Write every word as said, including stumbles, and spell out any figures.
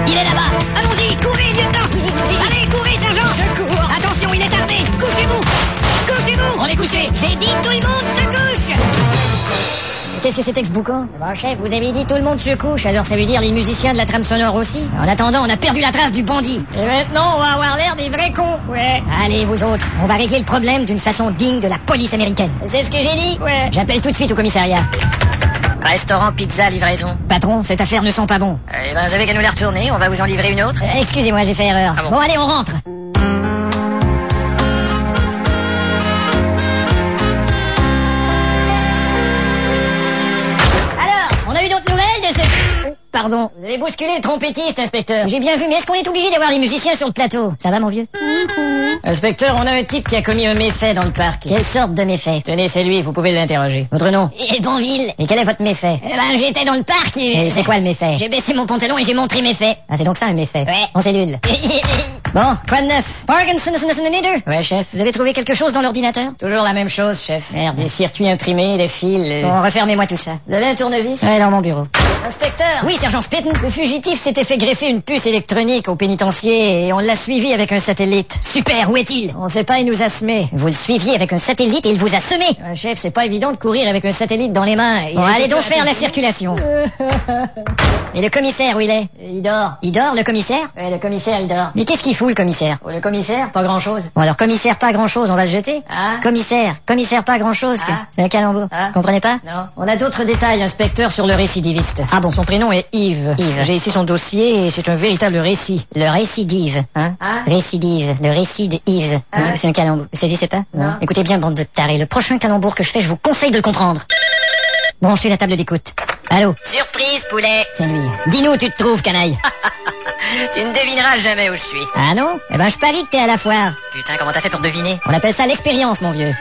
Il est là-bas. Allons-y, courez, lieutenant. Allez, courez, sergent. Secours. Attention, il est armé. Couchez-vous. Couchez-vous. On est couché. J'ai dit tout le monde se couche. Qu'est-ce que c'était que ce boucan? Bon, chef, vous avez dit tout le monde se couche, alors ça veut dire les musiciens de la trame sonore aussi. En attendant, on a perdu la trace du bandit. Et maintenant, on va avoir l'air des vrais cons. Ouais. Allez, vous autres, on va régler le problème d'une façon digne de la police américaine. C'est ce que j'ai dit? Ouais. J'appelle tout de suite au commissariat. Restaurant, pizza, livraison. Patron, cette affaire ne sent pas bon. Eh ben, vous avez qu'à nous la retourner, on va vous en livrer une autre. Euh, excusez-moi, j'ai fait erreur. Ah bon. Bon, allez, on rentre. On a eu d'autres nouvelles de ce... Pardon, vous avez bousculé le trompettiste, inspecteur. J'ai bien vu, mais est-ce qu'on est obligé d'avoir les musiciens sur le plateau? Ça va, mon vieux? Inspecteur, on a un type qui a commis un méfait dans le parc. Quelle sorte de méfait? Tenez, c'est lui, vous pouvez l'interroger. Votre nom? Et Bonville. Et quel est votre méfait? Eh ben, j'étais dans le parc et... Et c'est quoi le méfait? J'ai baissé mon pantalon et j'ai montré mes faits. Ah, c'est donc ça, un méfait? Ouais. En cellule. Bon, quoi de neuf? Parkinson, ouais, chef. Vous avez trouvé quelque chose dans l'ordinateur? Toujours la même chose, chef. Merde. Des circuits imprimés, des fils... Euh... Bon, refermez-moi tout ça. Vous avez un tournevis? Ouais, dans mon bureau. Inspecteur! Oui, sergent Spitton. Le fugitif s'était fait greffer une puce électronique au pénitencier et on l'a suivi avec un satellite. Super, où est-il? On sait pas, il nous a semé. Vous le suiviez avec un satellite et il vous a semé? Euh, chef, c'est pas évident de courir avec un satellite dans les mains. Bon, allez donc faire la circulation. Et le commissaire, où il est? Il dort. Il dort, le commissaire? Ouais, le commissaire, il dort. Mais qu'est-ce qu'il fout, le commissaire? Oh, le commissaire, pas grand-chose. Bon, alors, commissaire, pas grand-chose, on va le jeter? Ah. Commissaire, commissaire, pas grand-chose. Ah. C'est un calembour. Ah. Comprenez pas? Non. On a d'autres détails, inspecteur, sur le récidiviste. Ah bon, son prénom est Yves. Yves. J'ai ici son dossier et c'est un véritable récit. Le récidive, hein? Ah. Récidive, le récit de Yves. Ah. Hein, c'est un calembour. Vous saisissez pas? Non. Non. Écoutez bien, bande de tarés. Le prochain calembour que je fais, je vous conseille de le comprendre. Branchez la table d'écoute. Allô? Surprise, poulet. C'est lui. Dis-nous où tu te trouves, canaille. Tu ne devineras jamais où je suis. Ah non? Eh ben, je parie que t'es à la foire. Putain, comment t'as fait pour deviner? On appelle ça l'expérience, mon vieux.